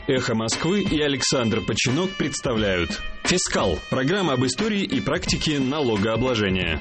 «Эхо Москвы» и Александр Починок представляют «Фискал» – программа об истории и практике налогообложения.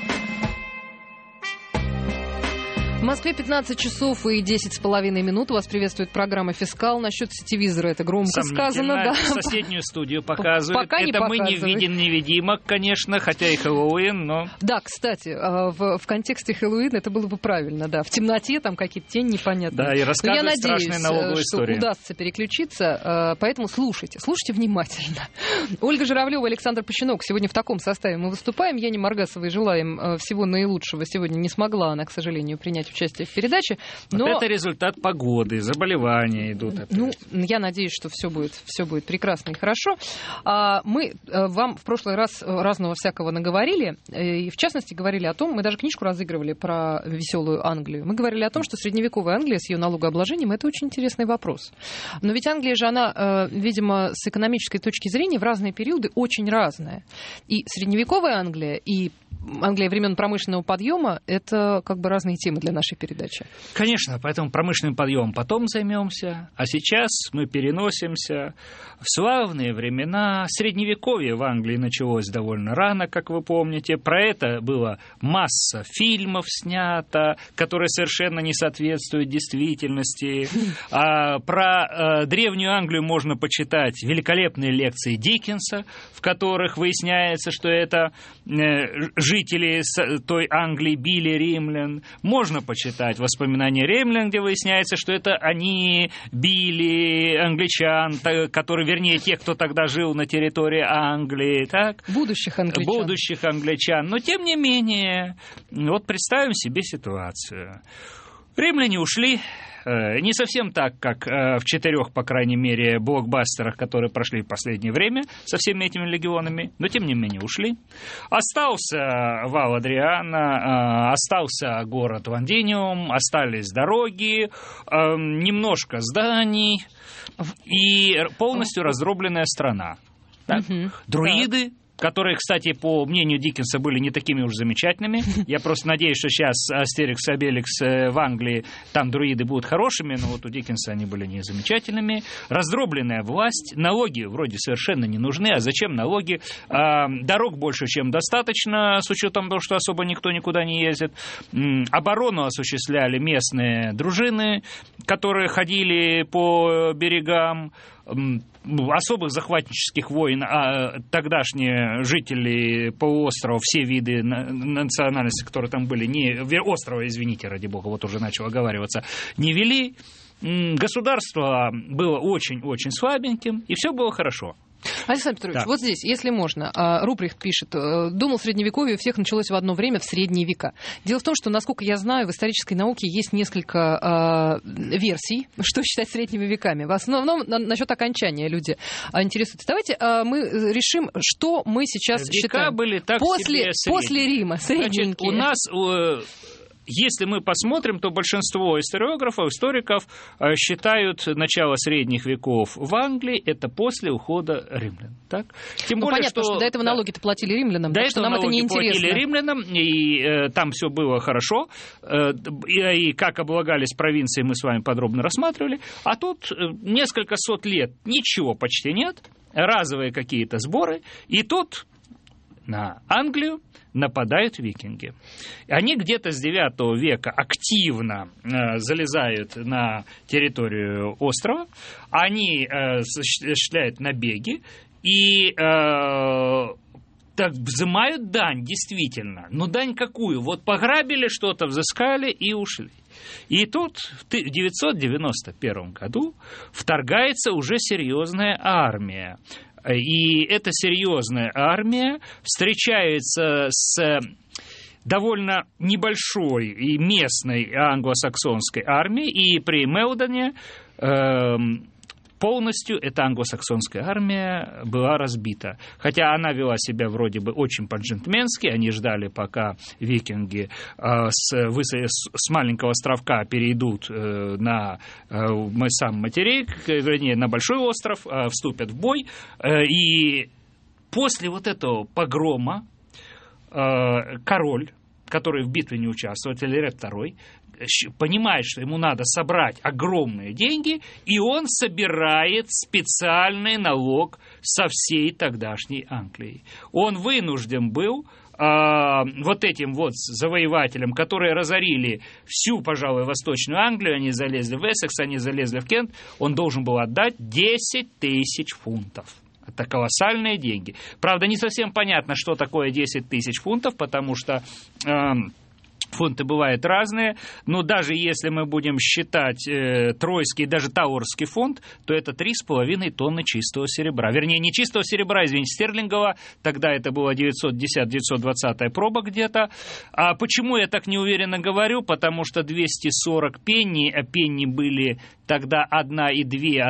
В Москве 15 часов и 10,5 минут. Вас приветствует программа «Фискал». Насчет сетевизора это громко сказано. Да. Соседнюю студию показывает. Пока это мы не видим невидимок, конечно, хотя и Хэллоуин, но... Да, кстати, в контексте Хэллоуина это было бы правильно, да. В темноте там какие-то тени непонятные. Да, и рассказывать страшные налоговые истории. Я надеюсь, что удастся переключиться, поэтому слушайте внимательно. Ольга Журавлева, Александр Починок. Сегодня в таком составе мы выступаем. Яне Маргасовой желаем всего наилучшего. Сегодня не смогла она, к сожалению, принять участие в передаче. Но... Вот это результат погоды, заболевания идут. Я надеюсь, что все будет прекрасно и хорошо. Мы вам в прошлый раз разного всякого наговорили. И в частности говорили о том, мы даже книжку разыгрывали про веселую Англию. Мы говорили о том, что средневековая Англия с ее налогообложением — это очень интересный вопрос. Но ведь Англия же, она, видимо, с экономической точки зрения в разные периоды очень разная. И средневековая Англия, и Англия времен промышленного подъема — это как бы разные темы для нашей передачи. Конечно, поэтому промышленным подъемом потом займемся, а сейчас мы переносимся в славные времена. Средневековье в Англии началось довольно рано, как вы помните. Про это было масса фильмов снято, которые совершенно не соответствуют действительности. Про древнюю Англию можно почитать великолепные лекции Диккенса, в которых выясняется, что это жители той Англии били римлян. Можно почитать воспоминания римлян, где выясняется, что это они били англичан, вернее, тех, кто тогда жил на территории Англии. Так? Будущих англичан. Но, тем не менее, вот представим себе ситуацию. Римляне ушли. Не совсем так, как в 4, по крайней мере, блокбастерах, которые прошли в последнее время со всеми этими легионами, но тем не менее ушли. Остался вал Адриана, остался город Лондиниум, остались дороги, немножко зданий и полностью раздробленная страна. Так? Друиды, которые, кстати, по мнению Диккенса, были не такими уж замечательными. Я просто надеюсь, что сейчас Астерикс и Обеликс в Англии, там друиды будут хорошими, но вот у Диккенса они были не замечательными. Раздробленная власть, налоги вроде совершенно не нужны, а зачем налоги? Дорог больше, чем достаточно, с учетом того, что особо никто никуда не ездит. Оборону осуществляли местные дружины, которые ходили по берегам. Особых захватнических войн, тогдашние жители полуострова, все виды национальности, которые там были, острова, извините, ради бога, вот уже начал оговариваться, не вели. Государство было очень-очень слабеньким, и все было хорошо. Александр Петрович, вот здесь, если можно, Руприхт пишет: думал, средневековье у всех началось в одно время, в средние века. Дело в том, что, насколько я знаю, в исторической науке есть несколько версий, что считать средними веками. В основном насчет окончания люди интересуются. Давайте мы решим, что мы сейчас века считаем. Были так после Рима, средненькие. Значит, у нас... Если мы посмотрим, то большинство историографов, историков считают начало средних веков в Англии это после ухода римлян. Так? Тем более, понятно, что до этого налоги-то платили римлянам, до так что нам это не интересно. Платили римлянам, и там все было хорошо, и как облагались провинции, мы с вами подробно рассматривали, а тут несколько сот лет ничего почти нет, разовые какие-то сборы, и тут на Англию нападают викинги. Они где-то с 9 века активно залезают на территорию острова, они осуществляют набеги и так взимают дань, действительно. Но дань какую? Вот пограбили что-то, взыскали и ушли. И тут в 991 году вторгается уже серьезная армия. И эта серьезная армия встречается с довольно небольшой и местной англосаксонской армией, и при Мелдоне полностью эта англосаксонская армия была разбита. Хотя она вела себя вроде бы очень по-джентльменски, они ждали, пока викинги с маленького островка перейдут на сам материк, вернее, на большой остров, вступят в бой. И после вот этого погрома король который в битве не участвует, Этельред II, понимает, что ему надо собрать огромные деньги, и он собирает специальный налог со всей тогдашней Англии. Он вынужден был вот этим вот завоевателям, которые разорили всю, пожалуй, Восточную Англию, они залезли в Эссекс, они залезли в Кент, он должен был отдать 10 тысяч фунтов. Это колоссальные деньги. Правда, не совсем понятно, что такое 10 тысяч фунтов, потому что фунты бывают разные, но даже если мы будем считать тройский, даже таурский фунт, то это 3,5 тонны чистого серебра. Вернее, не чистого серебра, извините, стерлингового, тогда это было 910-920 проба где-то. А почему я так неуверенно говорю? Потому что 240 пенни, а пенни были тогда 1,2,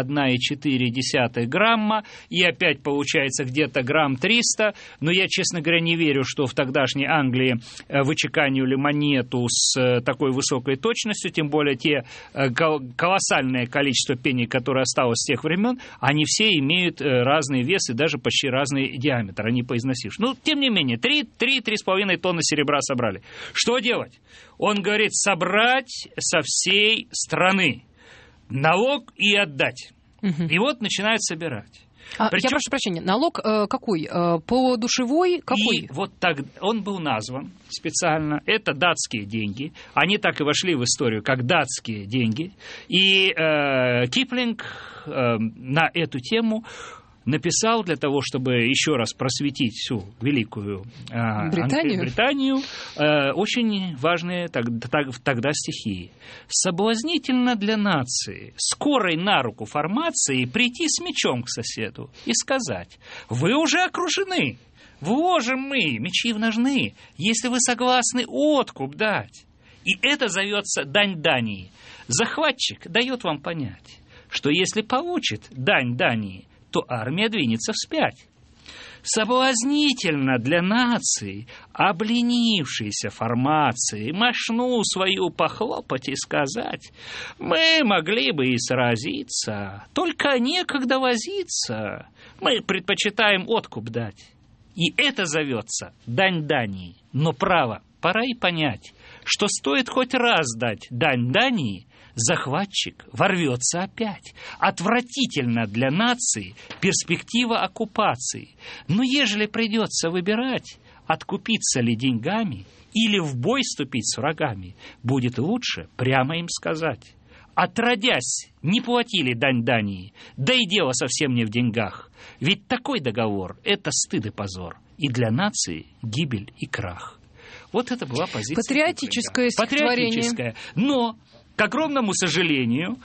1,4 грамма, и опять получается где-то грамм 300, но я, честно говоря, не верю, что в тогдашней Англии вычеканивали монету с такой высокой точностью, тем более те колоссальное количество пенни, которое осталось с тех времен, они все имеют разный вес и даже почти разный диаметр, они поизносившие. Ну, тем не менее, 3,5 тонны серебра собрали. Что делать? Он говорит, собрать со всей страны налог и отдать. И вот начинают собирать. Причем... Я прошу прощения, налог какой? По душевой? Какой? И вот так он был назван специально. Это датские деньги. Они так и вошли в историю, как датские деньги. И Киплинг на эту тему написал для того, чтобы еще раз просветить всю великую Британию, очень важные тогда стихи. «Соблазнительно для нации, скорой на руку формации прийти с мечом к соседу и сказать: вы уже окружены, вложим мы мечи в ножны, если вы согласны откуп дать». И это зовется дань Дании. Захватчик дает вам понять, что если получит дань Дании, то армия двинется вспять. Соблазнительно для нации, обленившейся формации, мошну свою похлопать и сказать: мы могли бы и сразиться, только некогда возиться, мы предпочитаем откуп дать. И это зовется дань Дании. Но право, пора и понять, что стоит хоть раз дать дань Дании, захватчик ворвется опять. Отвратительно для нации перспектива оккупации. Но ежели придется выбирать, откупиться ли деньгами или в бой вступить с врагами, будет лучше прямо им сказать: отродясь, не платили дань Дании, да и дело совсем не в деньгах. Ведь такой договор – это стыд и позор, и для нации гибель и крах. Вот это была позиция. Патриотическое стихотворение. Патриотическое. Но, к огромному сожалению,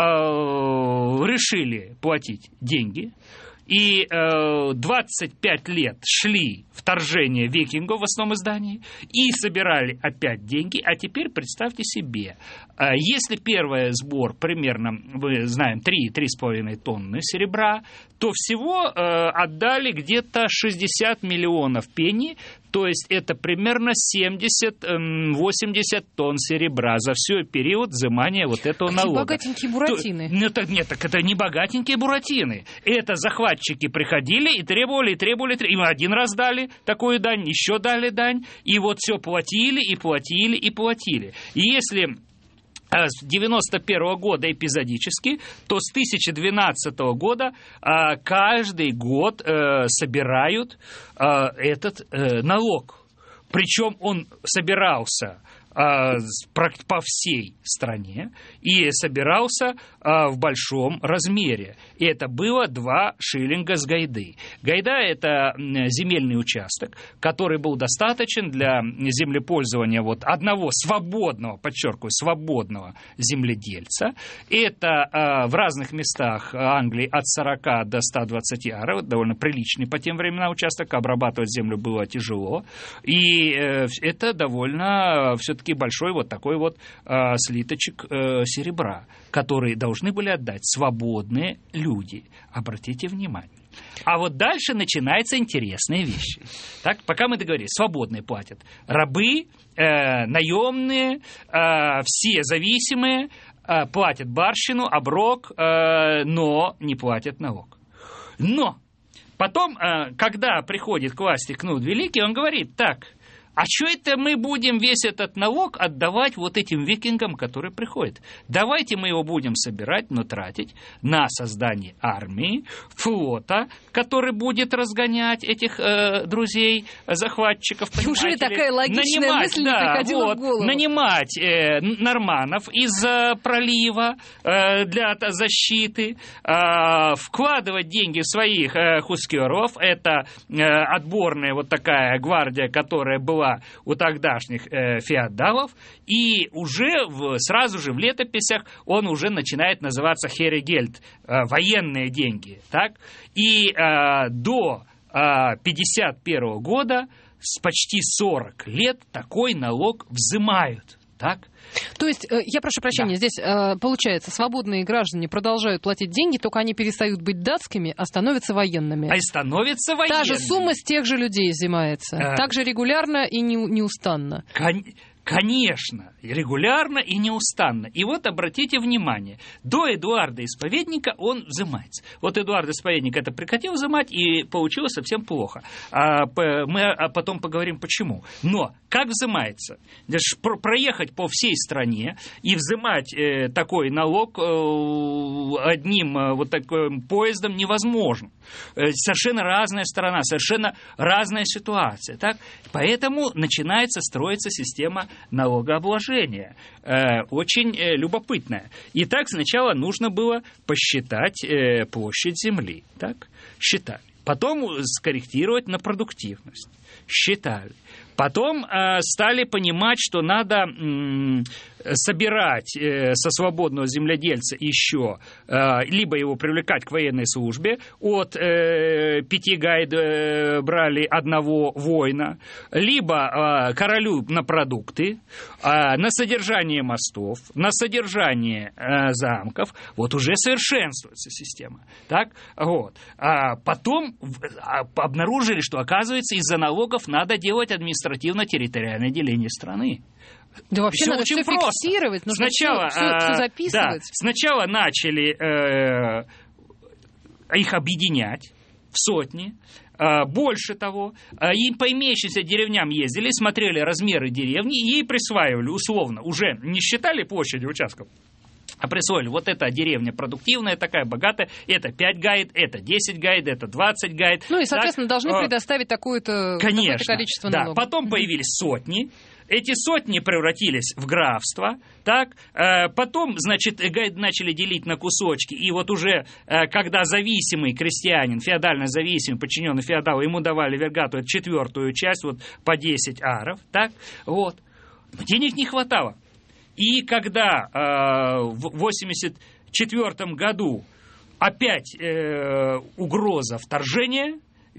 решили платить деньги. И 25 лет шли вторжения викингов в основном издании и собирали опять деньги. А теперь представьте себе, если первый сбор примерно, мы знаем, 3,5 тонны серебра, то всего отдали где-то 60 миллионов пенни, то есть это примерно 70-80 тонн серебра за всю период взимания вот этого налога. Богатенькие буратины. Нет, так это не богатенькие буратины. Это захватчики приходили и требовали. Им один раз дали такую дань, еще дали дань, и вот все платили. И если с 91 года эпизодически, то с 2012 года каждый год собирают этот налог. Причем он собирался по всей стране и собирался в большом размере. И это было 2 шиллинга с гайды. Гайда – это земельный участок, который был достаточен для землепользования вот одного свободного, подчеркиваю, свободного земледельца. Это в разных местах Англии от 40 до 120 аров, довольно приличный по тем временам участок, обрабатывать землю было тяжело. И это довольно все-таки большой вот такой вот слиточек серебра, который должны были отдать свободные люди. Обратите внимание. А вот дальше начинаются интересные вещи. Так, пока мы договорились, свободные платят. Рабы, наемные, все зависимые платят барщину, оброк, но не платят налог. Но потом, когда приходит к власти Кнут Великий, он говорит: так, а что это мы будем весь этот налог отдавать вот этим викингам, которые приходят? Давайте мы его будем собирать, но тратить на создание армии, флота, который будет разгонять этих друзей, захватчиков, Неужели такая логичная мысль не приходила в голову? Нанимать норманнов из пролива для защиты, вкладывать деньги в своих хускеров, это отборная вот такая гвардия, которая была у тогдашних феодалов, и уже сразу же в летописях он уже начинает называться херегельд, военные деньги, так? И до 1951 года с почти 40 лет такой налог взимают, так? То есть, я прошу прощения, здесь получается, свободные граждане продолжают платить деньги, только они перестают быть датскими, а становятся военными. А становятся военными. Та же сумма с тех же людей взимается. Так же регулярно и неустанно. Конечно, регулярно и неустанно. И вот обратите внимание, до Эдуарда Исповедника он взимается. Вот Эдуард Исповедник это прекратил взимать, и получилось совсем плохо. Мы потом поговорим, почему. Но как взимается? Проехать по всей стране и взимать такой налог одним вот таким поездом невозможно. Совершенно разная страна, совершенно разная ситуация. Так? Поэтому начинается строиться система налогообложения. Очень любопытная. Итак, сначала нужно было посчитать площадь земли. Так? Считали. Потом скорректировать на продуктивность. Считали. Потом стали понимать, что надо собирать со свободного земледельца еще, либо его привлекать к военной службе, от 5 гайд брали одного воина, либо королю на продукты, на содержание мостов, на содержание замков. Вот уже совершенствуется система. Так? Вот. Потом обнаружили, что, оказывается, из-за налогов надо делать административно-территориальное деление страны. Да вообще всё надо очень все фиксировать, нужно все записывать. Да, сначала начали их объединять в сотни. Больше того, и по имеющимся деревням ездили, смотрели размеры деревни и ей присваивали условно, уже не считали площади участков, а присвоили, вот эта деревня продуктивная, такая богатая, это 5 гайд, это 10 гайд, это 20 гайд. Ну и, соответственно, должны предоставить такое-то количество налогов. Потом появились сотни. Эти сотни превратились в графство, так? Потом, значит, гайды начали делить на кусочки, и вот уже, когда зависимый крестьянин, феодально зависимый, подчиненный феодалу, ему давали вергату, четвертую часть, вот по 10 аров, так? Вот. Но денег не хватало. И когда в 1984 году опять угроза вторжения,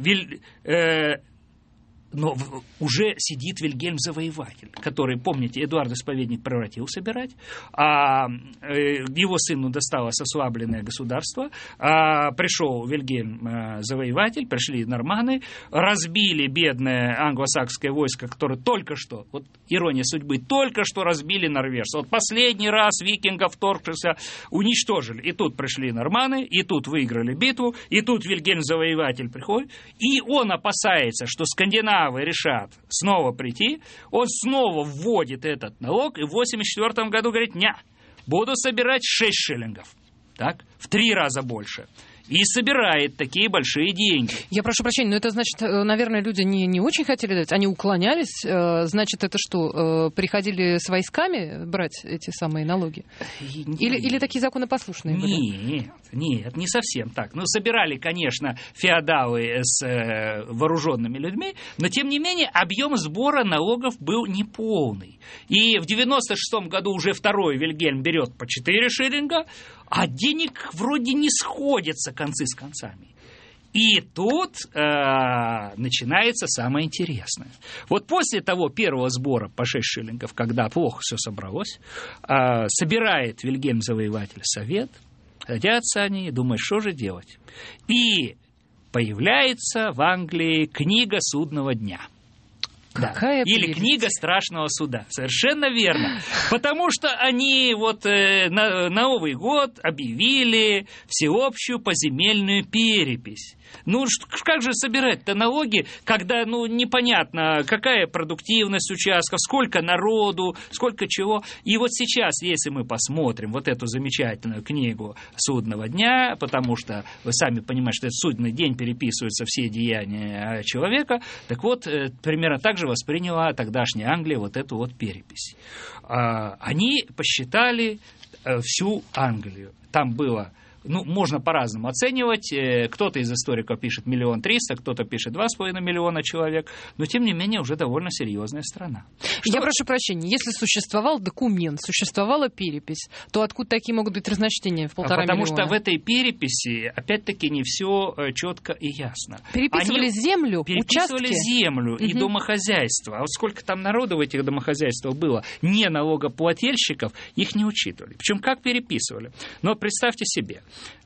но уже сидит Вильгельм Завоеватель, который, помните, Эдуард Исповедник превратил собирать, а его сыну досталось ослабленное государство, пришел Вильгельм Завоеватель, пришли норманы, разбили бедное англосакское войско, которое только что, вот ирония судьбы, только что разбили норвежцев. Вот последний раз викингов, вторгшихся, уничтожили. И тут пришли норманы, и тут выиграли битву, и тут Вильгельм Завоеватель приходит, и он опасается, что скандинавы решат снова прийти, он снова вводит этот налог, и в 1984 году говорит, буду собирать 6 шиллингов, так, в 3 раза больше. И собирает такие большие деньги. Я прошу прощения, но это значит, наверное, люди не очень хотели давать, они уклонялись. Значит, это что, приходили с войсками брать эти самые налоги? Или такие законопослушные были? Нет, не совсем так. Ну, собирали, конечно, феодалы с вооруженными людьми, но, тем не менее, объем сбора налогов был неполный. И в 1996 году уже второй Вильгельм берет по 4 шиллинга, а денег вроде не сходятся концы с концами. И тут начинается самое интересное. Вот после того первого сбора по 6 шиллингов, когда плохо все собралось, собирает Вильгельм Завоеватель совет, садятся они и думают, что же делать. И появляется в Англии книга судного дня. Какая Или прелесть. книга страшного суда. Совершенно верно. Потому что они вот на Новый год объявили всеобщую поземельную перепись. Ну, как же собирать-то налоги, когда, непонятно, какая продуктивность участков, сколько народу, сколько чего. И вот сейчас, если мы посмотрим вот эту замечательную книгу «Судного дня», потому что вы сами понимаете, что это судный день, переписываются все деяния человека, так вот, примерно так же восприняла тогдашняя Англия вот эту вот перепись. Они посчитали всю Англию. Там было... можно по-разному оценивать. Кто-то из историков пишет 1 300 000, кто-то пишет 2,5 миллиона человек, но, тем не менее, уже довольно серьезная страна. Я прошу прощения, если существовал документ, существовала перепись, то откуда такие могут быть разночтения в 1,5 миллиона? Потому что в этой переписи, опять-таки, не все четко и ясно. Переписывали землю, переписывали участки? землю и домохозяйство. А вот сколько там народу в этих домохозяйствах было, не налогоплательщиков, их не учитывали. Причем как переписывали? Но представьте себе,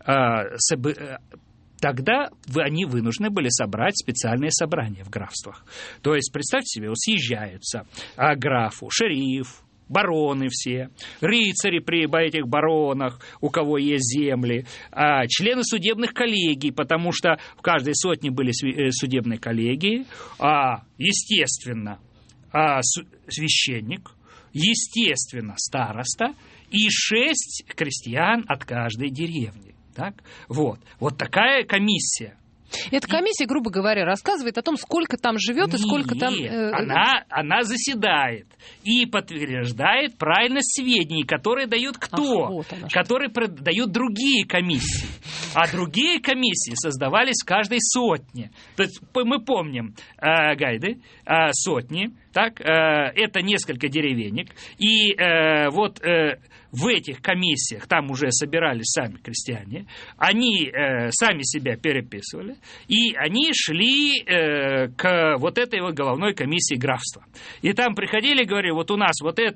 тогда они вынуждены были собрать специальные собрания в графствах. То есть, представьте себе, вот съезжаются графу, шериф, бароны все, рыцари при этих баронах, у кого есть земли, члены судебных коллегий, потому что в каждой сотне были судебные коллегии, естественно, священник, естественно, староста, и 6 крестьян от каждой деревни. Так? Вот такая комиссия. Эта комиссия, грубо говоря, рассказывает о том, сколько там живет и сколько там... Она заседает и подтверждает правильность сведений, которые дают кто? Которые дают другие комиссии. А другие комиссии создавались в каждой сотне. То есть мы помним гайды, сотни, так, это несколько деревенек, и в этих комиссиях там уже собирались сами крестьяне, они сами себя переписывали, и они шли к вот этой вот головной комиссии графства. И там приходили и говорили, вот у нас вот это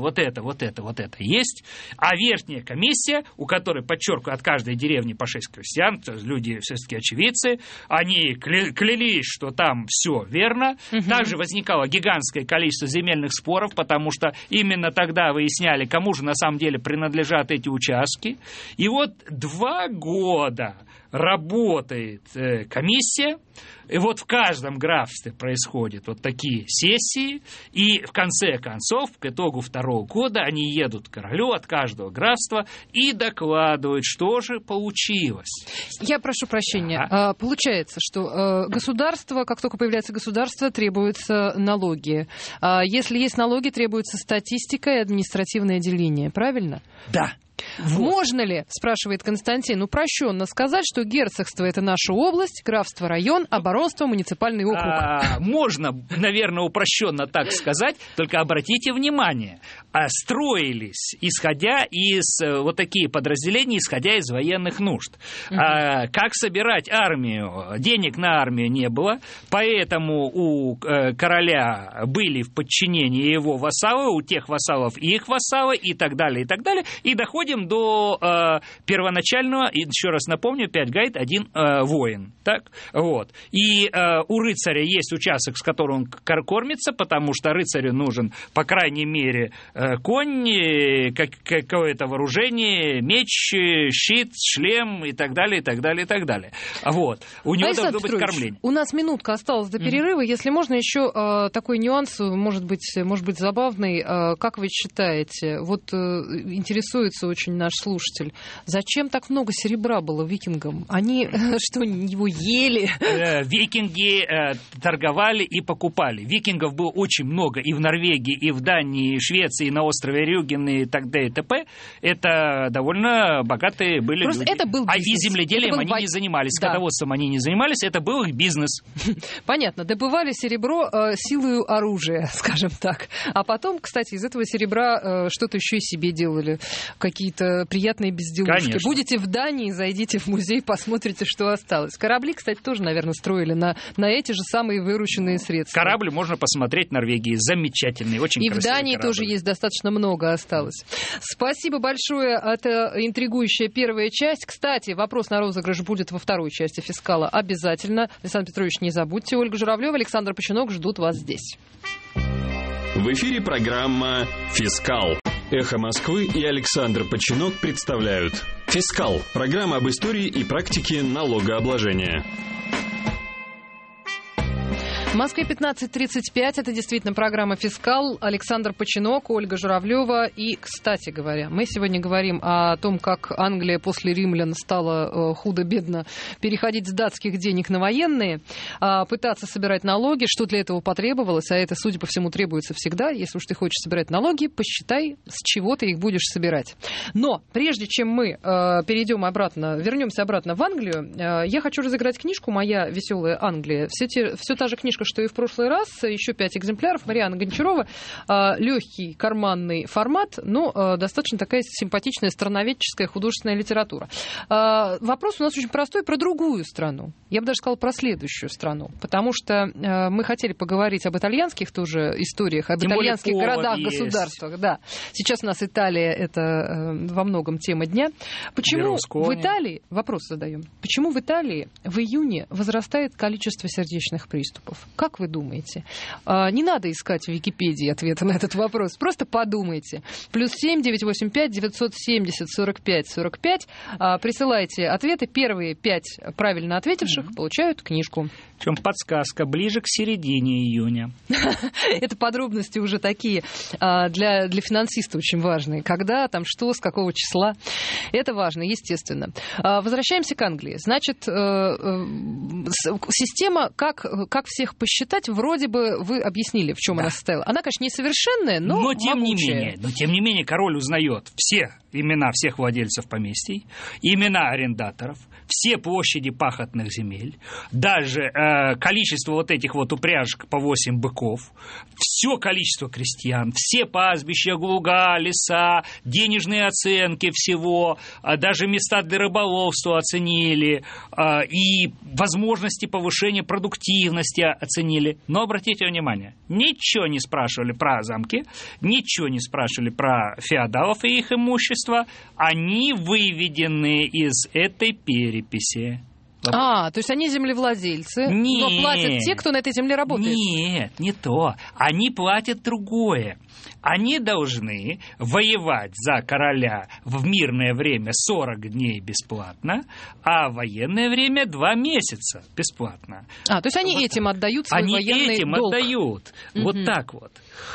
есть, а верхняя комиссия, у которой, подчеркиваю, от каждой деревни по 6 крестьян, то есть люди все-таки очевидцы, они клялись, что там все верно. Также возникало гигантское количество земельных споров, потому что именно тогда выясняли, кому же на самом деле принадлежат эти участки. И вот 2 года работает комиссия, и вот в каждом графстве происходят вот такие сессии, и в конце концов, к итогу 2-го года, они едут к королю от каждого графства и докладывают, что же получилось. Я прошу прощения. Получается, что государство, как только появляется государство, требуются налоги. Если есть налоги, требуется статистика и административное деление. Правильно? Да. Вот. Можно ли, спрашивает Константин, упрощенно сказать, что герцогство — это наша область, графство — район, а баронство — муниципальный округ? Можно, наверное, упрощенно так сказать, только обратите внимание, строились, исходя из вот такие подразделения, исходя из военных нужд. Как собирать армию? Денег на армию не было, поэтому у короля были в подчинении его вассалы, у тех вассалов и их вассалы, и так далее, и доходим до первоначального, еще раз напомню, 5 гайд, 1 воин. Так? Вот. И у рыцаря есть участок, с которым он кормится, потому что рыцарю нужен, по крайней мере, конь, какое-то вооружение, меч, щит, шлем и так далее, и так далее, и так далее. Вот. У него должно быть кормление. У нас минутка осталась до перерыва. Если можно, еще такой нюанс, может быть забавный. Как вы считаете, вот интересуется очень наш слушатель, зачем так много серебра было викингам? Они что, его ели? Викинги торговали и покупали. Викингов было очень много и в Норвегии, и в Дании, и в Швеции, и на острове Рюген, и так далее, и т.п. Это довольно богатые были просто люди. Это был бизнес. И земледелием они не занимались, скотоводством они не занимались, это был их бизнес. Понятно. Добывали серебро силою оружия, скажем так. А потом, кстати, из этого серебра что-то еще и себе делали. Какие какие-то приятные безделушки. Конечно. Будете в Дании, зайдите в музей, посмотрите, что осталось. Корабли, кстати, тоже, наверное, строили на эти же самые вырученные средства. Корабль можно посмотреть в Норвегии. Замечательный, очень и красивый. И в Дании корабль. тоже есть достаточно много осталось. Спасибо большое. Это интригующая первая часть. Кстати, вопрос на розыгрыш будет во второй части «Фискала» обязательно. Александр Петрович, не забудьте. Ольга Журавлева, Александр Починок ждут вас здесь. В эфире программа «Фискал». «Эхо Москвы» и Александр Починок представляют «Фискал». Программа об истории и практике налогообложения. В Москве 15:35. Это действительно программа «Фискал». Александр Починок, Ольга Журавлева. И, кстати говоря, мы сегодня говорим о том, как Англия после римлян стала худо-бедно переходить с датских денег на военные, пытаться собирать налоги. Что для этого потребовалось? А это, судя по всему, требуется всегда. Если уж ты хочешь собирать налоги, посчитай, с чего ты их будешь собирать. Но прежде чем мы вернемся обратно в Англию, я хочу разыграть книжку «Моя веселая Англия». Все та же книжка, что и в прошлый раз, еще 5 экземпляров. Марианна Гончарова. Легкий карманный формат, но достаточно такая симпатичная страноведческая художественная литература. Вопрос у нас очень простой про другую страну. Я бы даже сказала про следующую страну, потому что мы хотели поговорить об итальянских тоже историях, об итальянских городах, государствах. Да. Сейчас у нас Италия — это во многом тема дня. Почему в Италии, вопрос задаем, почему в Италии в июне возрастает количество сердечных приступов? Как вы думаете? Не надо искать в Википедии ответа на этот вопрос. Просто подумайте. +7 985 970 45 45. Присылайте ответы. Первые 5 правильно ответивших получают книжку. Причем подсказка ближе к середине июня. Это подробности уже такие для финансиста очень важные. Когда, там, что, с какого числа. Это важно, естественно. Возвращаемся к Англии. Значит, система, как всех посчитать, вроде бы вы объяснили, в чем она состояла. Она, конечно, несовершенная, но тем не менее, король узнает все имена всех владельцев поместий, имена арендаторов, все площади пахотных земель, даже количество вот этих вот упряжек по 8 быков, все количество крестьян, все пастбища, луга, леса, денежные оценки всего, даже места для рыболовства оценили, и возможности повышения продуктивности оценили. Но обратите внимание, ничего не спрашивали про замки, ничего не спрашивали про феодалов и их имущество, они выведены из этой переписи. То есть они землевладельцы, но платят те, кто на этой земле работает? Нет, не то. Они платят другое. Они должны воевать за короля в мирное время 40 дней бесплатно, а в военное время 2 месяца бесплатно. То есть они этим отдают свой военный долг? Они этим отдают. Вот так вот.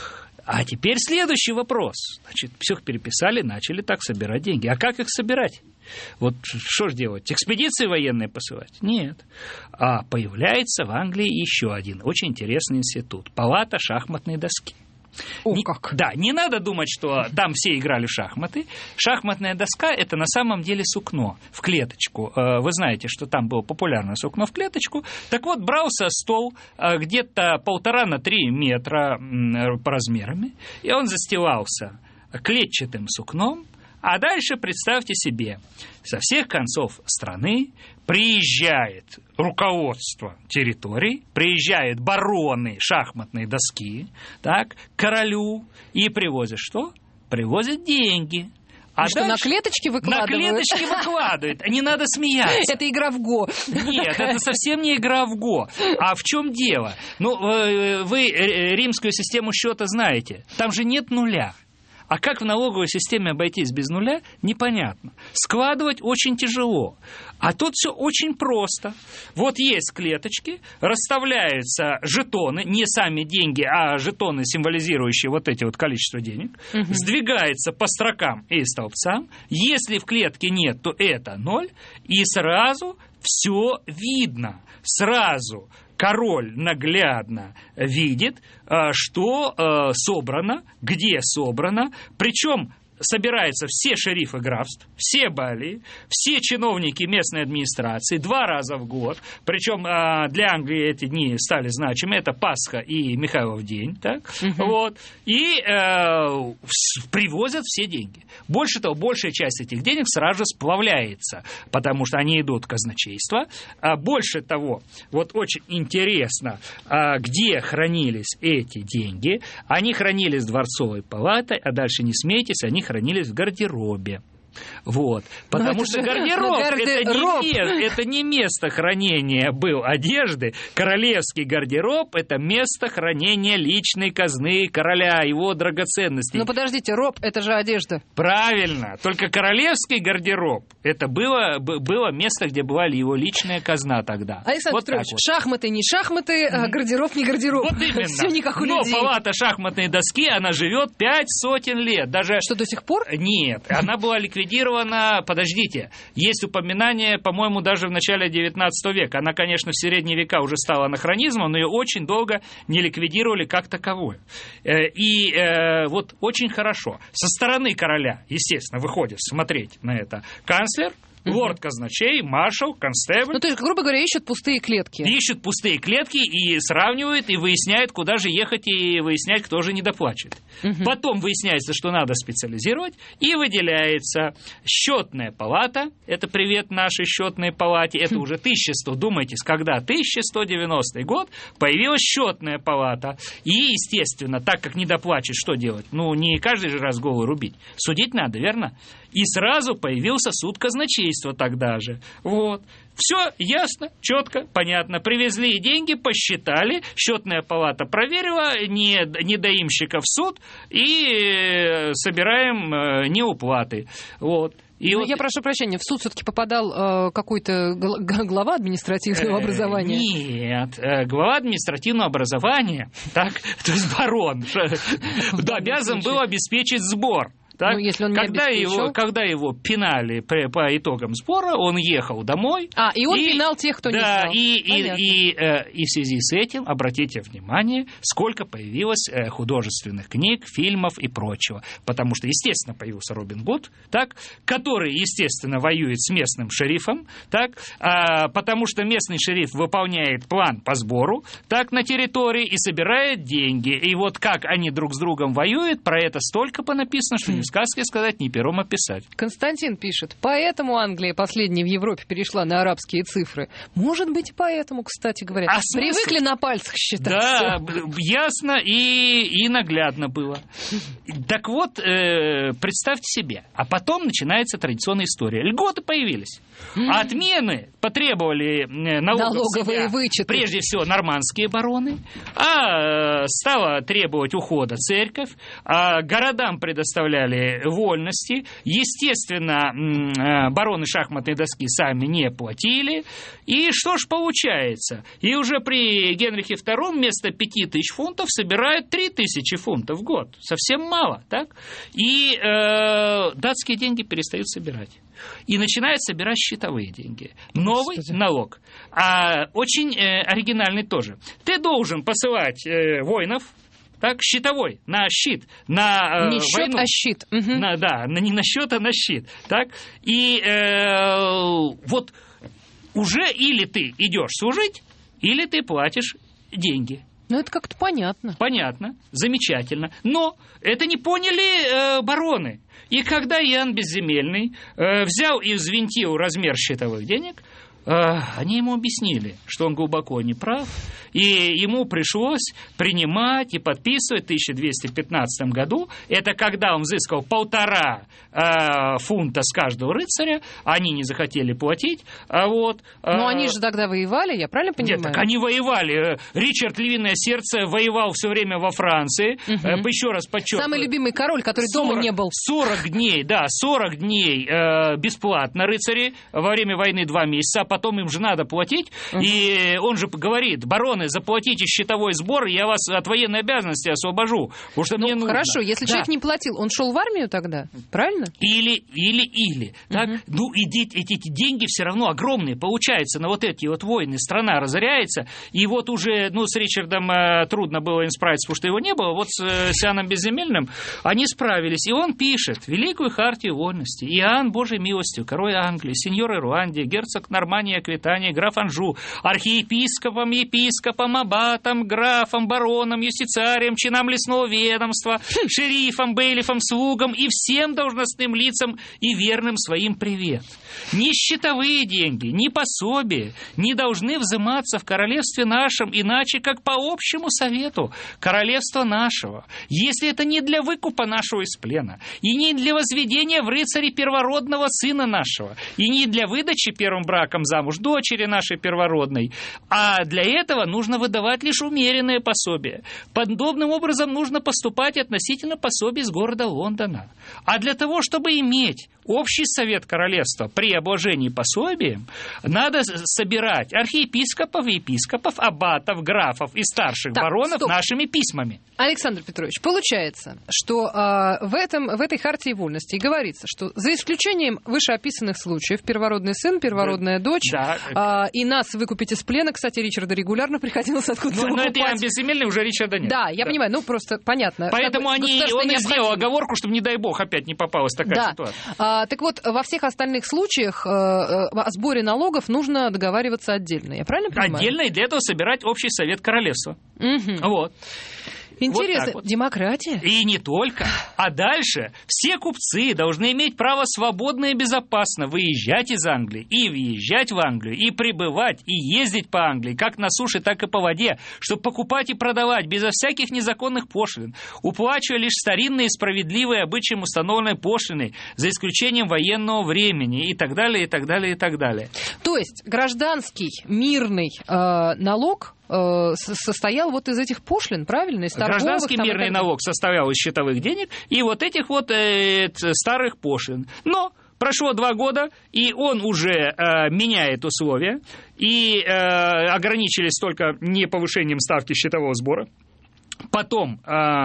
А теперь следующий вопрос. Значит, все переписали, начали так собирать деньги. А как их собирать? Вот что же делать? Экспедиции военные посылать? Нет. А появляется в Англии еще один очень интересный институт. Палата шахматной доски. Как? Да, не надо думать, что там все играли в шахматы. Шахматная доска – это на самом деле сукно в клеточку. Вы знаете, что там было популярно сукно в клеточку. Так вот, брался стол где-то 1,5 на 3 метра по размерами, и он застилался клетчатым сукном. А дальше представьте себе, со всех концов страны приезжает руководство территорий, приезжают бароны шахматной доски, так, к королю, и привозят что? Привозят деньги. А что, на клеточки выкладывают? На клеточки выкладывают. Не надо смеяться. Это игра в го. Нет, это совсем не игра в го. А в чем дело? Вы римскую систему счета знаете. Там же нет нуля. А как в налоговой системе обойтись без нуля, непонятно. Складывать очень тяжело. А тут все очень просто. Вот есть клеточки, расставляются жетоны, не сами деньги, а жетоны, символизирующие вот эти вот количество денег, сдвигается по строкам и столбцам. Если в клетке нет, то это 0, и сразу все видно. Сразу король наглядно видит, что собрано, где собрано, причем собираются все шерифы графств, все балии, все чиновники местной администрации 2 раза в год. Причем для Англии эти дни стали значимы. Это Пасха и Михайлов день. Так? Вот. И привозят все деньги. Больше того, большая часть этих денег сразу же сплавляется, потому что они идут в казначейство. Больше того, вот очень интересно, где хранились эти деньги. Они хранились в Дворцовой палате, а дальше не смейтесь, они хранились в гардеробе. Вот. Потому что гардероб это не место хранения был одежды. Королевский гардероб — это место хранения личной казны короля, его драгоценностей. Ну подождите, роб — это же одежда. Правильно. Только королевский гардероб — это было место, где была его личная казна тогда. Александр Петрович, шахматы не шахматы, гардероб не гардероб. Вот именно. Все не как у людей. Но палата шахматной доски, она живет 5 сотен лет. Даже... Что, до сих пор? Нет. Она была ликвидирована. Подождите, есть упоминание, по-моему, даже в начале 19 века. Она, конечно, в средние века уже стала анахронизмом, но ее очень долго не ликвидировали как таковую. И вот очень хорошо. Со стороны короля, естественно, выходит смотреть на это канцлер, лорд-казначей, маршал, констебль. Ну, то есть, грубо говоря, ищут пустые клетки. Ищут пустые клетки и сравнивают, и выясняют, куда же ехать, и выяснять, кто же недоплачет. Потом выясняется, что надо специализировать, и выделяется счетная палата. Это привет нашей счетной палате. Это уже 1100, думайтесь, когда 1190 год появилась счетная палата. И, естественно, так как недоплачет, что делать? Ну, не каждый же раз голову рубить. Судить надо, верно? И сразу появился суд казначейства тогда же. Вот. Все ясно, четко, понятно. Привезли деньги, посчитали, счетная палата проверила, недоимщика в суд и собираем неуплаты. Вот. И вот... Я прошу прощения, в суд все-таки попадал какой-то глава административного образования? Нет, глава административного образования, так, то есть барон, обязан был обеспечить сбор. Так? Ну, если он не когда его пинали по итогам сбора, он ехал домой. И он пинал тех, кто не знал. И в связи с этим, обратите внимание, сколько появилось художественных книг, фильмов и прочего. Потому что, естественно, появился Робин Гуд, так, который, естественно, воюет с местным шерифом, так, потому что местный шериф выполняет план по сбору так, на территории и собирает деньги. И вот как они друг с другом воюют, про это столько понаписано, что не сказки сказать, ни пером описать. Константин пишет, поэтому Англия последняя в Европе перешла на арабские цифры. Может быть, и поэтому, кстати говоря. Привыкли на пальцах считать. Да, ясно и наглядно было. Так вот, представьте себе. А потом начинается традиционная история. Льготы появились. Отмены потребовали налоговые вычеты. Прежде всего, нормандские бароны. Стала требовать ухода церковь. Городам предоставляли вольности. Естественно, бароны шахматной доски сами не платили. И что ж получается? И уже при Генрихе II вместо 5000 фунтов собирают 3000 фунтов в год. Совсем мало, так? И датские деньги перестают собирать. И начинают собирать счетовые деньги. Новый налог. Очень оригинальный тоже. Ты должен посылать воинов, так, счетовой, на щит, на не войну. Счет, а щит. Не на счет, а на щит. Так? И вот уже или ты идешь служить, или ты платишь деньги. Ну, это как-то понятно. Понятно, замечательно. Но это не поняли бароны. И когда Иоанн Безземельный взял и взвинтил размер счетовых денег, они ему объяснили, что он глубоко не прав, и ему пришлось принимать и подписывать в 1215 году, это когда он взыскал 1,5 фунта с каждого рыцаря, они не захотели платить. Но они же тогда воевали, я правильно понимаю? Нет, так они воевали. Ричард Львиное Сердце воевал все время во Франции. Еще раз подчеркиваю. Самый любимый король, который дома не был. 40 дней бесплатно рыцари во время войны 2 месяца, а потом им же надо платить, и он же говорит: бароны, заплатите счетовой сбор, я вас от военной обязанности освобожу, потому что мне нужно. Хорошо, если человек не платил, он шел в армию тогда, правильно? Или. Так? Ну, и эти деньги все равно огромные, получается, на вот эти вот войны страна разоряется, и вот уже, с Ричардом трудно было им справиться, потому что его не было, вот с Иоанном Безземельным они справились, и он пишет Великую хартию вольности: Иоанн Божьей милостью, король Англии, сеньор Ирландии, герцог Нормандии, Аквитании, граф Анжу, архиепископом, епископом, аббатом, графом, бароном, юстициарием, чинам лесного ведомства, шерифом, бейлифом, слугам и всем должностным лицам и верным своим привет. Ни счетовые деньги, ни пособия не должны взиматься в королевстве нашем, иначе как по общему совету королевства нашего, если это не для выкупа нашего из плена, и не для возведения в рыцари первородного сына нашего, и не для выдачи первым браком замуж дочери нашей первородной, а для этого нужно выдавать лишь умеренное пособие. Подобным образом нужно поступать относительно пособий из города Лондона. А для того, чтобы иметь общий совет королевства при обложении пособием, надо собирать архиепископов, епископов, аббатов, графов и старших баронов нашими письмами. Александр Петрович, получается, что в этой хартии вольности говорится, что за исключением вышеописанных случаев первородный сын, первородная дочь, и нас выкупить из плена, кстати, Ричарда регулярно приходилось откуда-то выкупать. Но это Иоанн Безземельный, уже Ричарда нет. Да, я понимаю, просто понятно. Поэтому он и сделал оговорку, чтобы, не дай бог, опять не попалась такая ситуация. Так вот, во всех остальных случаях о сборе налогов нужно договариваться отдельно. Я правильно понимаю? Отдельно, и для этого собирать общий совет королевства. Вот. Интересно, вот демократия? И не только. А дальше все купцы должны иметь право свободно и безопасно выезжать из Англии и въезжать в Англию, и пребывать, и ездить по Англии, как на суше, так и по воде, чтобы покупать и продавать безо всяких незаконных пошлин, уплачивая лишь старинные справедливые обычаям установленные пошлины, за исключением военного времени, и так далее, и так далее, и так далее. То есть гражданский мирный налог состоял вот из этих пошлин, правильно? Из торговых, гражданский мирный налог состоял из счетовых денег и вот этих вот старых пошлин. Но прошло 2 года, и он уже меняет условия, и ограничились только не повышением ставки счетового сбора. Потом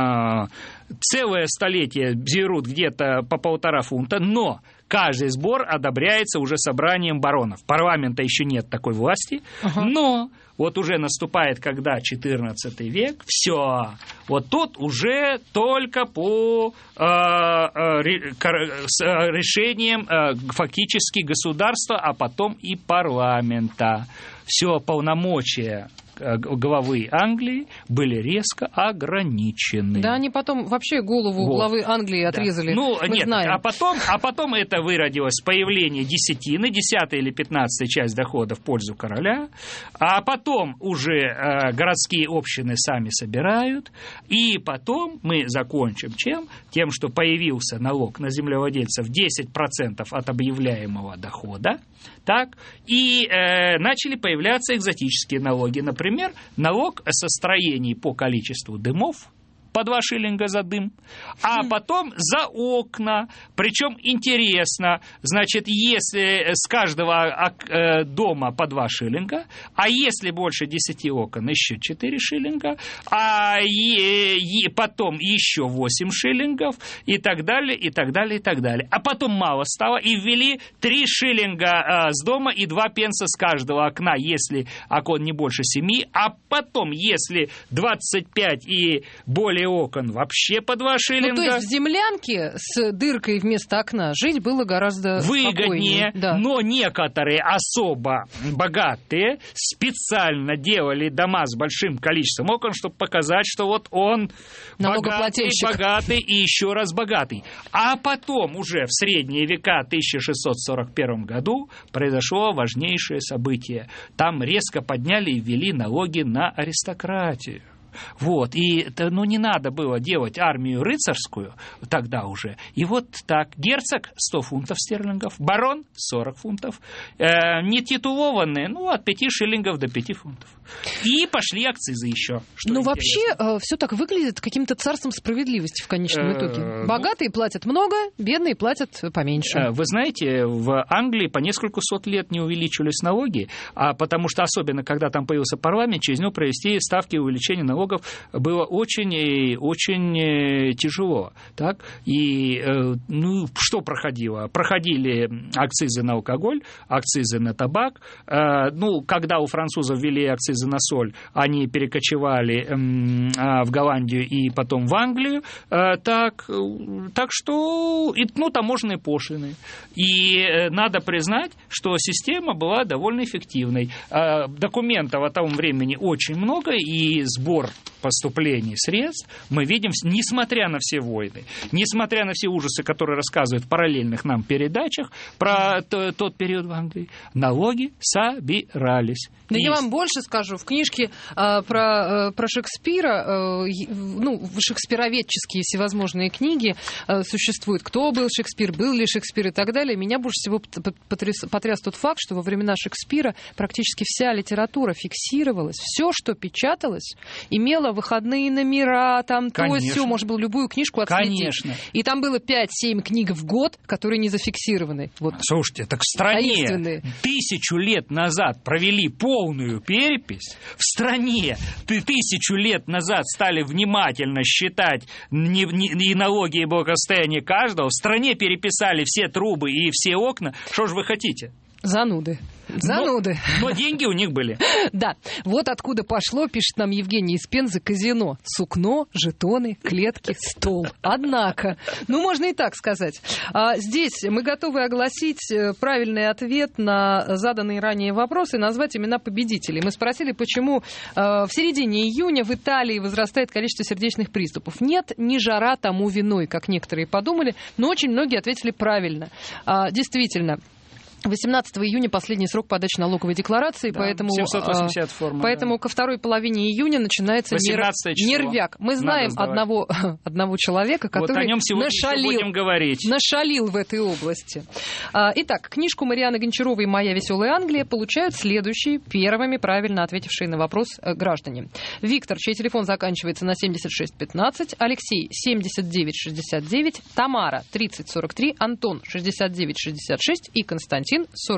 целое столетие берут где-то по 1,5 фунта, но каждый сбор одобряется уже собранием баронов. Парламента еще нет такой власти, но вот уже наступает, когда 14 век, все, вот тут уже только по решениям фактически государства, а потом и парламента. Все полномочия главы Англии были резко ограничены. Да, они потом вообще голову главы Англии отрезали. Мы знаем. А потом это выродилось в появление десятины, 10 или 15 часть дохода в пользу короля, а потом уже городские общины сами собирают, и потом мы закончим чем? Тем, что появился налог на землевладельцев 10% от объявляемого дохода, так, и начали появляться экзотические налоги. Например, налог со строений по количеству дымов, по 2 шиллинга за дым, а потом за окна. Причем интересно, значит, если с каждого дома по 2 шиллинга, а если больше 10 окон, еще 4 шиллинга, а потом еще 8 шиллингов, и так далее, и так далее, и так далее. А потом мало стало, и ввели 3 шиллинга с дома и 2 пенса с каждого окна, если окон не больше 7, а потом, если 25 и более окон, вообще по 2 шиллинга. То есть в землянке с дыркой вместо окна жить было гораздо выгоднее, да. Но некоторые особо богатые специально делали дома с большим количеством окон, чтобы показать, что вот он богатый и еще раз богатый. А потом уже в средние века, 1641 году, произошло важнейшее событие. Там резко подняли и ввели налоги на аристократию. Вот. И не надо было делать армию рыцарскую тогда уже. И вот так. Герцог 100 фунтов стерлингов, барон 40 фунтов, нетитулованные, от 5 шиллингов до 5 фунтов. И пошли акцизы еще. Вообще все так выглядит каким-то царством справедливости в конечном итоге. Богатые платят много, бедные платят поменьше. Вы знаете, в Англии по несколько сот лет не увеличивались налоги, потому что особенно, когда там появился парламент, через него провести ставки увеличения налогов было очень тяжело. Так? И что проходило? Проходили акцизы на алкоголь, акцизы на табак. Когда у французов ввели акцизы на соль, они перекочевали в Голландию и потом в Англию. Так что таможенные пошлины. И надо признать, что система была довольно эффективной. Документов о том времени очень много, и сбор поступлений средств мы видим, несмотря на все войны, несмотря на все ужасы, которые рассказывают в параллельных нам передачах про тот период в Англии, налоги собирались. Да я вам больше скажу. В книжке про Шекспира, шекспироведческие всевозможные книги существуют. Кто был Шекспир, был ли Шекспир и так далее. Меня больше всего потряс тот факт, что во времена Шекспира практически вся литература фиксировалась. Все, что печаталось, имело выходные номера, там то есть все, можно было любую книжку отследить. Конечно. И там было 5-7 книг в год, которые не зафиксированы. Слушайте, так в стране 1000 лет назад провели полную перепись, в стране 1000 лет назад стали внимательно считать и налоги, и благосостояние каждого, в стране переписали все трубы и все окна. Что же вы хотите? Зануды. Но деньги у них были. Да. Вот откуда пошло, пишет нам Евгений из Пензы, казино. Сукно, жетоны, клетки, стол. Однако, можно и так сказать. Здесь мы готовы огласить правильный ответ на заданные ранее вопросы и назвать имена победителей. Мы спросили, почему в середине июня в Италии возрастает количество сердечных приступов. Нет, не жара тому виной, как некоторые подумали, но очень многие ответили правильно. Действительно. 18 июня последний срок подачи налоговой декларации, да, 780 форм, поэтому ко второй половине июня начинается нервяк. Мы знаем одного человека, который о нем будем говорить. Нашалил в этой области. Итак, книжку Марианны Гончаровой «Моя веселая Англия» получают следующие первыми правильно ответившие на вопрос граждане. Виктор, чей телефон заканчивается на 7615, Алексей 7969, Тамара 3043, Антон 6966 и Константин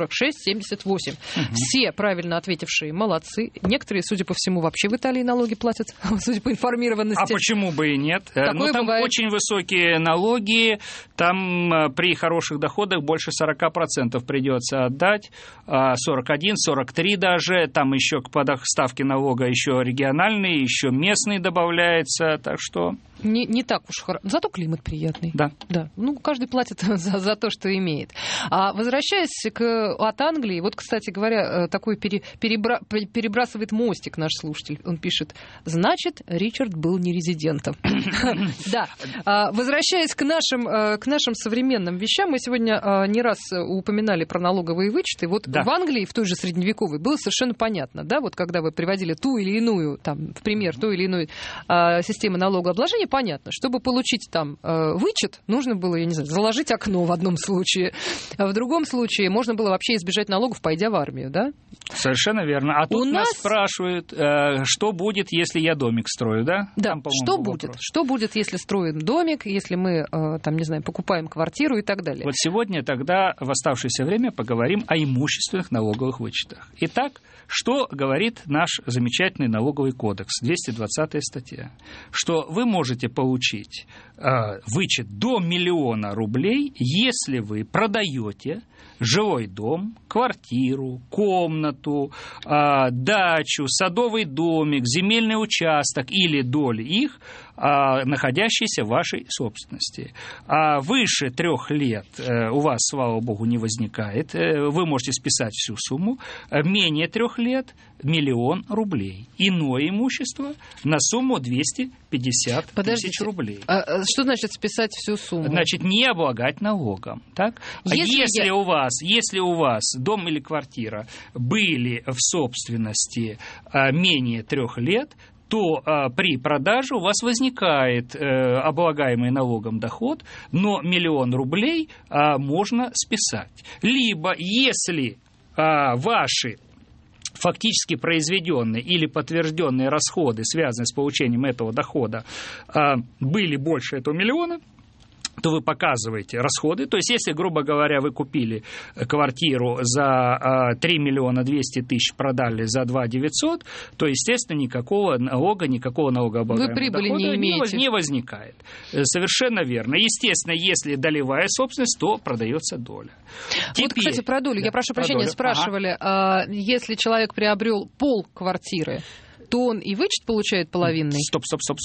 4678. Все правильно ответившие молодцы. Некоторые, судя по всему, вообще в Италии налоги платят, судя по информированности. А почему бы и нет? Там бывает. Очень высокие налоги, там при хороших доходах больше 40% придется отдать, 41, 43 даже, там еще к ставке налога еще региональный, еще местный добавляется, так что... Не так уж хорошо. Зато климат приятный. Да. Каждый платит за то, что имеет. Возвращаясь от Англии, кстати говоря, такой перебрасывает мостик наш слушатель. Он пишет, значит, Ричард был не резидентом. Да. Возвращаясь к нашим современным вещам, мы сегодня не раз упоминали про налоговые вычеты. В Англии, в той же средневековой, было совершенно понятно, да, когда вы приводили ту или иную, в пример, ту или иную систему налогообложения, понятно, чтобы получить там вычет, нужно было, заложить окно в одном случае. А в другом случае можно было вообще избежать налогов, пойдя в армию, да? Совершенно верно. А тут нас спрашивают, что будет, если я домик строю, да? Да, что будет? Что будет, если строим домик, если мы, покупаем квартиру и так далее? Сегодня тогда в оставшееся время поговорим о имущественных налоговых вычетах. Итак, что говорит наш замечательный налоговый кодекс, 220 статья? Что вы можете получить вычет до 1 000 000 рублей, если вы продаете жилой дом, квартиру, комнату, дачу, садовый домик, земельный участок или доли их, находящиеся в вашей собственности. Выше 3 лет у вас, слава богу, не возникает. Вы можете списать всю сумму. Менее 3 лет – 1 000 000 рублей. Иное имущество на сумму 250 тысяч рублей. Что значит списать всю сумму? Значит, не облагать налогом. Так? Если у вас дом или квартира были в собственности менее 3 лет, то при продаже у вас возникает облагаемый налогом доход, но 1 миллион рублей можно списать. Либо, если ваши фактически произведенные или подтвержденные расходы, связанные с получением этого дохода, были больше этого 1 миллиона, то вы показываете расходы. То есть, если, грубо говоря, вы купили квартиру за 3 миллиона 200 тысяч, продали за 2 900, то, естественно, никакого налогооблагаемого дохода не возникает. Совершенно верно. Естественно, если долевая собственность, то продается доля. Вот, кстати, про долю. Я прошу прощения, спрашивали, если человек приобрел полквартиры, то он и вычет получает половинный? Стоп.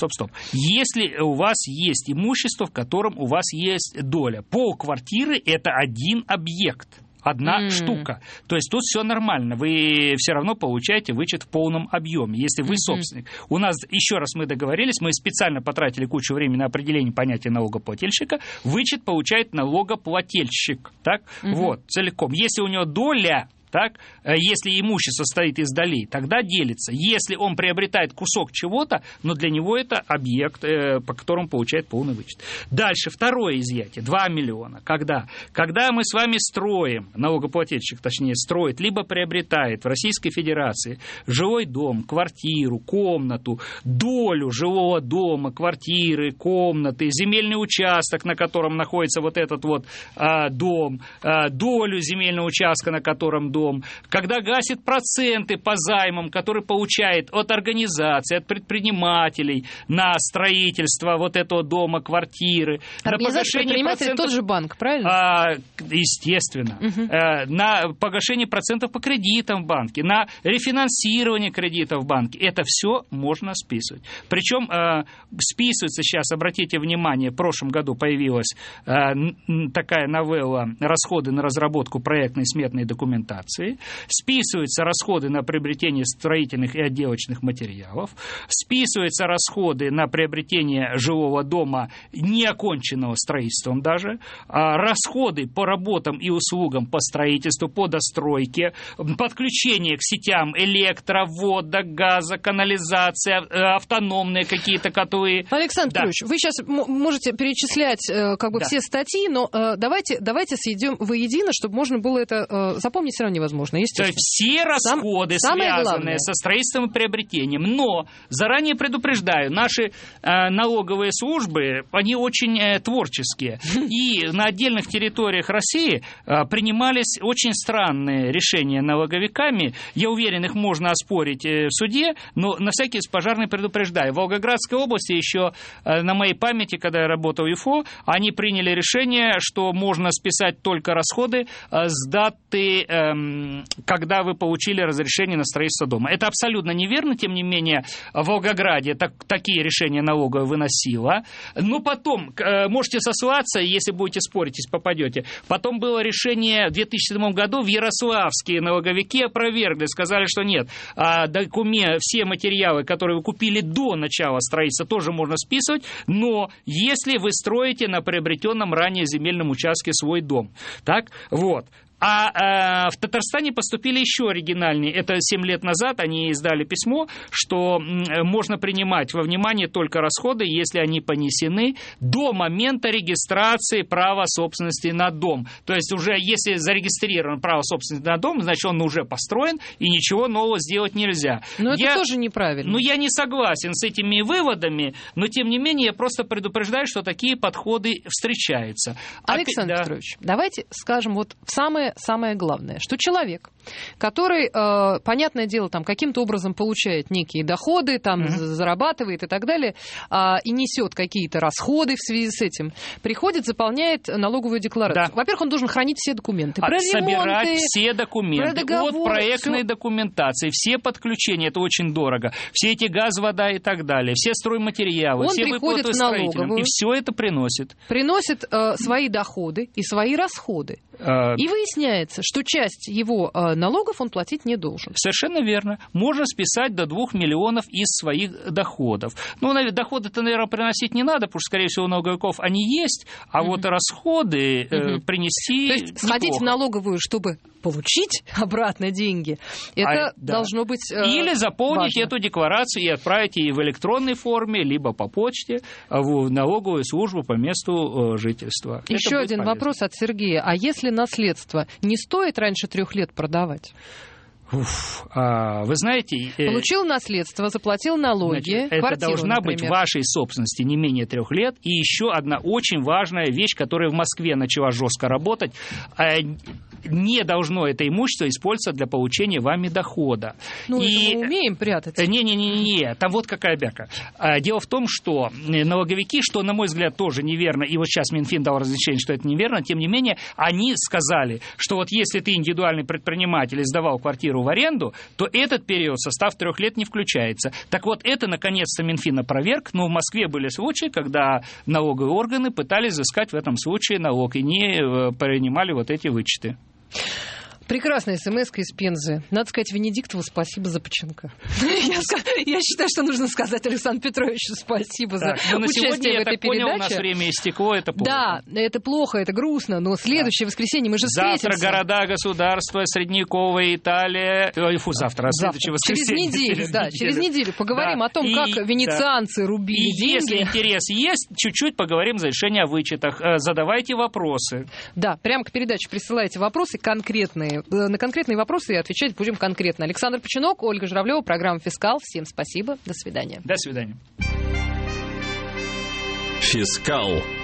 Если у вас есть имущество, в котором у вас есть доля, полквартиры – это один объект. Одна штука. То есть тут все нормально. Вы все равно получаете вычет в полном объеме, если вы собственник. У нас, еще раз мы договорились, мы специально потратили кучу времени на определение понятия налогоплательщика. Вычет получает налогоплательщик. Так? Вот, целиком. Если у него доля, так, если имущество состоит из долей, тогда делится. Если он приобретает кусок чего-то, но для него это объект, по которому получает полный вычет. Дальше, второе изъятие, 2 миллиона. Когда мы с вами строим, налогоплательщик, точнее, строит, либо приобретает в Российской Федерации жилой дом, квартиру, комнату, долю жилого дома, квартиры, комнаты, земельный участок, на котором находится вот этот вот дом, долю земельного участка, на котором дом, когда гасит проценты по займам, которые получает от организаций, от предпринимателей на строительство вот этого дома, квартиры. Организация предпринимателей тот же банк, правильно? Естественно. На погашение процентов по кредитам в банке, на рефинансирование кредитов в банке. Это все можно списывать. Причем списывается сейчас, обратите внимание, в прошлом году появилась такая новелла «Расходы на разработку проектной и сметной документации». Списываются расходы на приобретение строительных и отделочных материалов, списываются расходы на приобретение жилого дома, неоконченного строительством даже, расходы по работам и услугам по строительству, по достройке, подключение к сетям электро, вода, газа, канализация, автономные какие-то котлы. Александр Петрович, вы сейчас можете перечислять все статьи, но давайте сведем воедино, чтобы можно было это запомнить все равно невозможно, естественно. То есть все расходы, связанные со строительством и приобретением. Но заранее предупреждаю, наши налоговые службы, они очень творческие. И на отдельных территориях России принимались очень странные решения налоговиками. Я уверен, их можно оспорить в суде, но на всякий пожарный предупреждаю. В Волгоградской области еще на моей памяти, когда я работал в ЮФО, они приняли решение, что можно списать только расходы с даты, когда вы получили разрешение на строительство дома. Это абсолютно неверно, тем не менее, в Волгограде такие решения налоговая выносила. Но потом, можете сослаться, если будете спорить, если попадете, потом было решение в 2007 году, в Ярославские налоговики опровергли, сказали, что нет, все материалы, которые вы купили до начала строительства, тоже можно списывать, но если вы строите на приобретенном ранее земельном участке свой дом. Так, вот. А в Татарстане поступили еще оригинальнее. Это 7 лет назад они издали письмо, что можно принимать во внимание только расходы, если они понесены до момента регистрации права собственности на дом. То есть уже если зарегистрировано право собственности на дом, значит он уже построен и ничего нового сделать нельзя. Но это тоже неправильно. Я не согласен с этими выводами, но тем не менее я просто предупреждаю, что такие подходы встречаются. Александр Петрович, давайте скажем самое главное, что человек, который, понятное дело, там каким-то образом получает некие доходы, там зарабатывает и так далее, и несет какие-то расходы в связи с этим, приходит, заполняет налоговую декларацию. Да. Во-первых, он должен хранить все документы. Собирать все документы. От проектной документации, все подключения, это очень дорого. Все эти газ, вода и так далее, все стройматериалы, все выплаты строителям. И все это приносит. Приносит свои доходы и свои расходы. И выясняется, что часть его налогов он платить не должен. Совершенно верно. Можно списать до 2 миллионов из своих доходов. Ну, доходы-то, наверное, приносить не надо, потому что, скорее всего, у налоговиков они есть, а вот расходы принести. То есть сходить в налоговую, чтобы получить обратно деньги, это должно быть или заполнить важно. Эту декларацию и отправить ее в электронной форме, либо по почте в налоговую службу по месту жительства. Еще один вопрос от Сергея. А если наследство не стоит раньше 3 лет продавать? Вы знаете... Получил наследство, заплатил налоги, это квартиру, должна например. быть вашей собственности не менее 3 лет. И еще одна очень важная вещь, которая в Москве начала жестко работать. Не должно это имущество использоваться для получения вами дохода. Ну, мы умеем прятать. Не-не-не, там вот какая бяка. Дело в том, что налоговики, что, на мой взгляд, тоже неверно, и вот сейчас Минфин дал разрешение, что это неверно, тем не менее, они сказали, что вот если ты индивидуальный предприниматель и сдавал квартиру в аренду, то этот период в состав 3 лет не включается. Так вот, это, наконец-то, Минфин опроверг, но в Москве были случаи, когда налоговые органы пытались взыскать в этом случае налог и не принимали вот эти вычеты. Прекрасная смс-ка из Пензы. Надо сказать Венедиктову спасибо за починка. Я считаю, что нужно сказать Александру Петровичу спасибо за участие в этой передаче. У нас время истекло, это плохо. Да, это плохо, это грустно, но следующее воскресенье мы же встретимся. Завтра города, государства, средневековая Италия. Завтра, следующее воскресенье. Через неделю поговорим о том, как венецианцы рубили деньги. Если интерес есть, чуть-чуть поговорим за решение о вычетах. Задавайте вопросы. Да, прямо к передаче присылайте вопросы конкретные. На конкретные вопросы отвечать будем конкретно. Александр Починок, Ольга Журавлева, программа «Фискал». Всем спасибо. До свидания. До свидания. «Фискал».